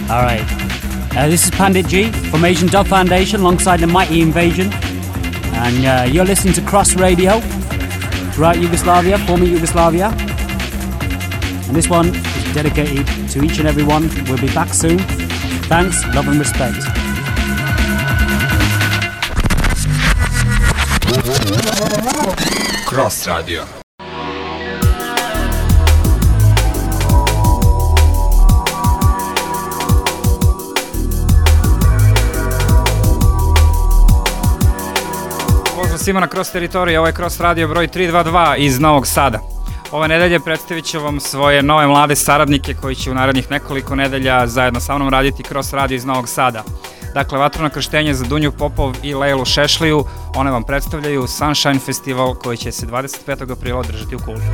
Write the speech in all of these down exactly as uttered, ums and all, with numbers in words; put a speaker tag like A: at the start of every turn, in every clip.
A: All right. Uh, this is Pandit G from Asian Dub Foundation alongside the Mighty Invasion. And uh, you're listening to Cross Radio throughout Yugoslavia, former Yugoslavia. And this one is dedicated to each and every one. We'll be back soon. Thanks, love and respect.
B: Cross Radio.
C: Pozdrav svima na Cross teritoriji, ovo je Cross Radio broj tri dva dva iz Novog Sada. Ove nedelje predstavit ću vam svoje nove mlade saradnike koji će u narednih nekoliko nedelja zajedno sa mnom raditi Cross Radio iz Novog Sada. Dakle, vatreno krštenje za Dunju Popov i Lejlu Šešliju, one vam predstavljaju Sunshine Festival koji će se dvadeset petog aprila održati u Kuli.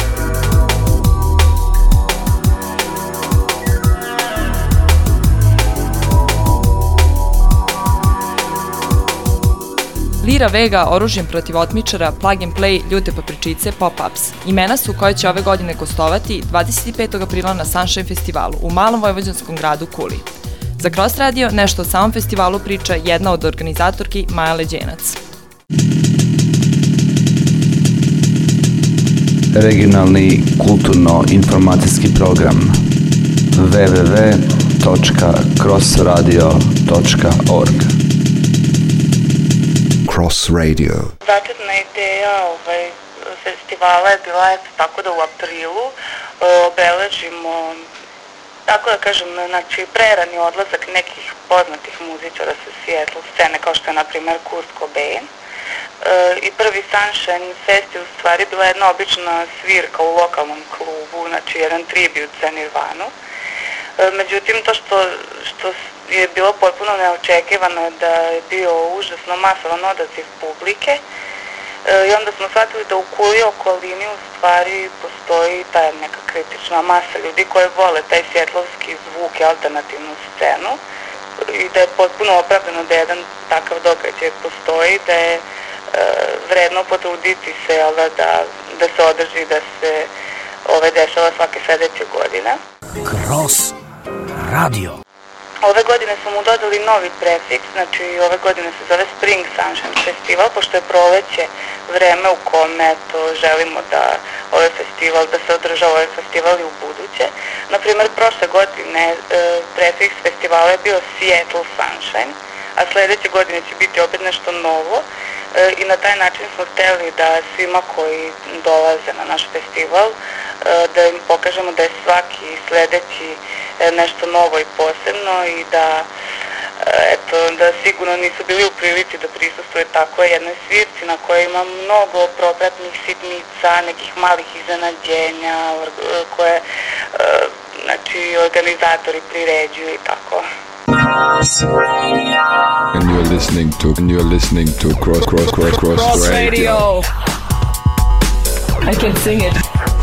D: Lira Vega, Oružjem protiv otmičara, Plug and Play, Ljute papričice, Pop-Ups. Imena su koje će ove godine gostovati dvadeset petog aprila na Sunshine Festivalu u malom vojvođanskom gradu Kuli. Za Cross Radio nešto o samom festivalu priča jedna od organizatorki Maja Leđenac.
E: Regionalni kulturno-informacijski program w w w tačka cross radio tačka org.
B: Cross Radio.
F: Začetna ideja ovaj, festivala je bila eto, tako da u aprilu obeležimo, tako da kažem, znači prerani odlazak nekih poznatih muzičara sa Seattle scene, kao što je na primjer Kurt Cobain. E, I prvi Sunshine Fest je u stvari bila jedna obična svirka u lokalnom klubu, znači jedan tribut za Nirvanu. E, međutim, to što, što je bilo potpuno neočekivano je da je bio užasno masovan odaziv publike. I onda smo shvatili da u Kuli okolini u stvari postoji ta neka kritična masa ljudi koji vole taj sjetlovski zvuk i alternativnu scenu i da je potpuno opravdano da jedan takav događaj postoji, da je e, vredno potruditi se da, da, da se održi, da se ove dešava svake sledeće godine.
A: Cross Radio.
F: Ove godine smo mu dodali novi prefiks, znači ove godine se zove Spring Sunshine Festival, pošto je proleće vreme u kome to želimo da ovaj festival, da se održava ovaj festival i u buduće. Naprimjer, prošle godine e, prefiks festivala je bio Seattle Sunshine, a sledeće godine će biti opet nešto novo e, i na taj način smo hteli da svima koji dolaze na naš festival e, da im pokažemo da je svaki sledeći nešto novo i posebno i da, eto, da sigurno nisu bili u prilici da prisustuje tako jednoj svirci na kojoj ima mnogo propratnih sitnica, nekih malih iznenađenja koje znači, organizatori priređuju i tako.
B: And you're listening to, and you're listening to Cross, Cross, Cross, Cross, Cross Radio.
D: Radio. I can sing it.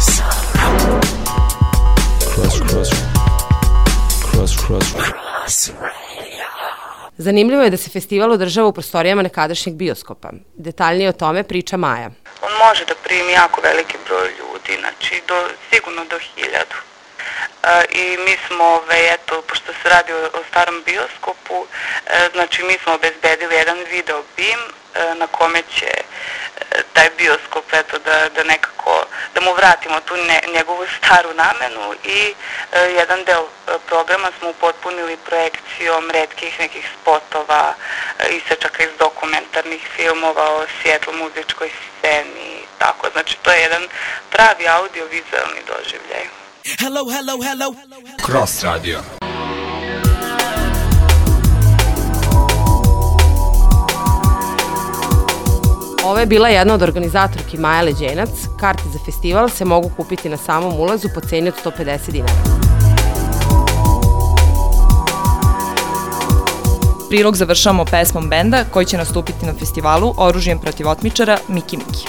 B: Cross, Cross. Cross, cross, cross.
G: Zanimljivo je da se festival održava u prostorijama nekadašnjeg bioskopa. Detaljnije o tome priča Maja.
F: On može da primi jako veliki broj ljudi, znači do, sigurno do hiljadu. E, I mi smo, ove, eto, pošto se radi o, o starom bioskopu, e, znači mi smo obezbedili jedan video bim e, na kome će e, taj bioskop, eto, da, da nekako, da mu vratimo tu ne, njegovu staru namenu i e, jedan deo programa smo upotpunili projekcijom retkih nekih spotova, e, isečaka iz dokumentarnih filmova o Seattle muzičkoj sceni i tako. Znači to je jedan pravi audio-vizualni doživljaj.
H: Hello, hello, hello.
B: Cross Radio.
G: Ovo je bila jedna od organizatorki Maja Leđenac. Karte za festival se mogu kupiti na samom ulazu po ceni od sto pedeset dinara.
D: Prilog završavamo pesmom benda koji će nastupiti na festivalu Oružjem protiv otmičara Miki Miki.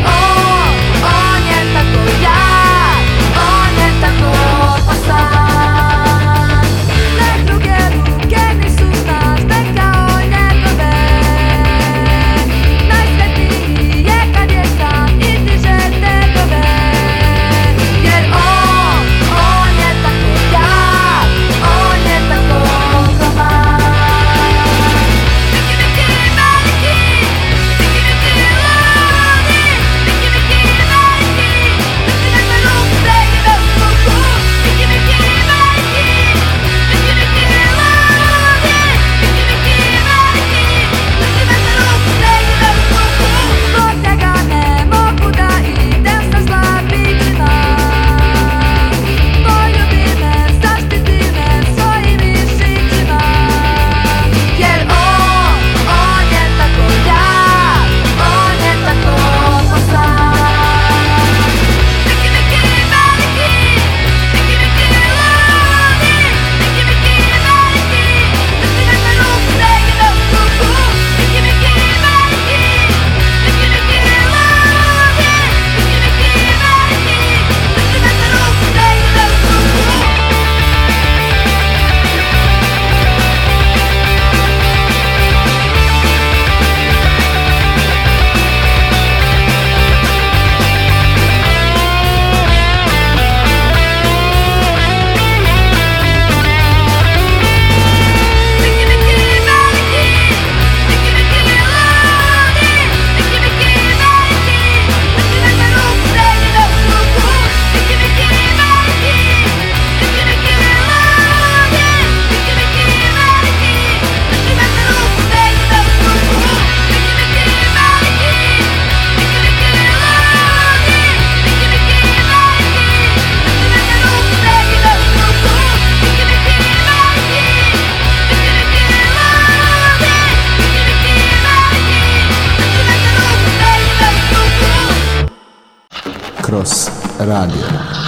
I: On je tako ja, on je tako opasan. Cross Radio.